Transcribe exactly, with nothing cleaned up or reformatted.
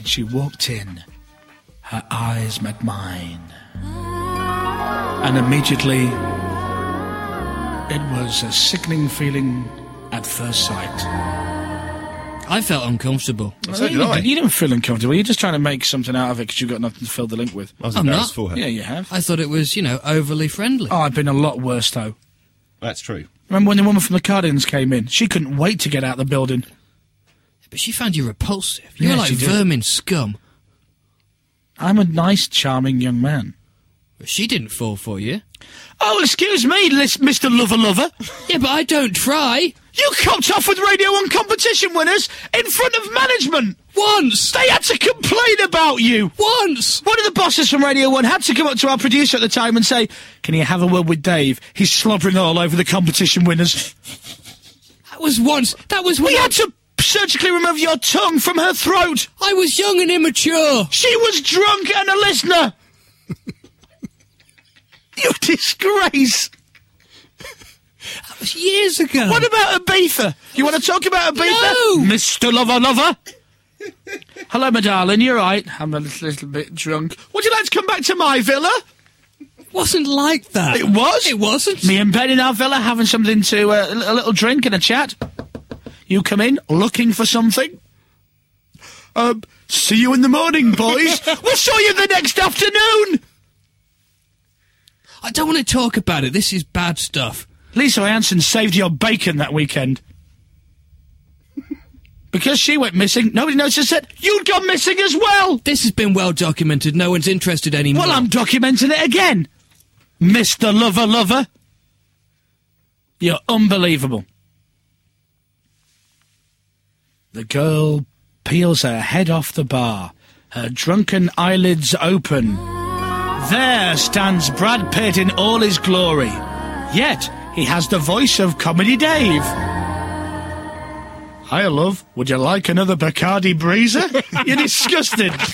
She walked in. Her eyes met mine. And immediately, it was a sickening feeling at first sight. I felt uncomfortable. Well, so did I. You didn't feel uncomfortable. You're just trying to make something out of it because you've got nothing to fill the link with. I was I'm embarrassed not. for her. Yeah, you have. I thought it was, you know, overly friendly. Oh, I've been a lot worse, though. That's true. Remember when the woman from the Cardigans came in? She couldn't wait to get out of the building. But she found you repulsive. You're Yeah, like she did. vermin scum. I'm a nice, charming young man. But she didn't fall for you. Oh, excuse me, lis- Mister Lover Lover. Yeah, but I don't try. You copped off with Radio one competition winners in front of management. Once! They had to complain about you. Once! One of the bosses from Radio one had to come up to our producer at the time and say, can you have a word with Dave? He's slobbering all over the competition winners. That was once. That was when We I, had to surgically remove your tongue from her throat. I was young and immature. She was drunk and a listener. You disgrace. That was years ago. What about Ibiza? You want to talk about Ibiza? No. Mister Lover Lover? Hello, my darling, you're right. I'm a little, little bit drunk. Would you like to come back to my villa? It wasn't like that. It was? It wasn't. Me and Ben in our villa having something to, uh, a little drink and a chat. You come in looking for something. Um, see you in the morning, boys. We'll show you the next afternoon. I don't want to talk about it. This is bad stuff. Lisa Hansen saved your bacon that weekend. Because she went missing, nobody noticed that you'd gone missing as well. This has been well documented. No one's interested anymore. Well, I'm documenting it again. Mister Lover Lover. You're unbelievable. The girl peels her head off the bar, her drunken eyelids open. There stands Brad Pitt in all his glory. Yet, he has the voice of Comedy Dave. Hiya, love. Would you like another Bacardi Breezer? You're disgusted.